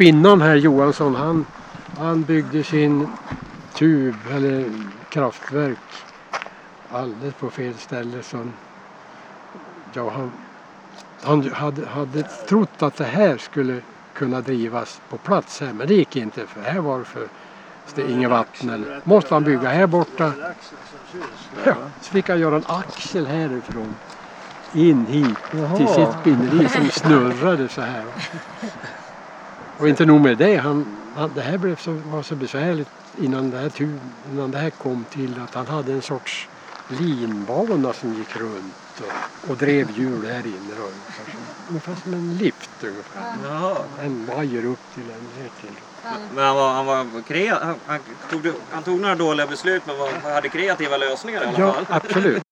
spinnaren här Johansson, han byggde sin tub eller kraftverk alldeles på fel ställe. Så han hade trott att det här skulle kunna drivas på plats här, men det gick inte, för här var det inget vatten. Måste han bygga här borta. Ja, så fick han göra en axel härifrån in hit till sitt spinneri som snurrade så här. Och inte nog med det, det här var så besvärligt innan det här kom till att han hade en sorts linbana som gick runt och drev hjul här inne. Ungefär som en lift ungefär. Jaha. En vajer upp till en här till. Men han var kreativ. Han tog några dåliga beslut, men hade kreativa lösningar i alla fall. Ja, absolut.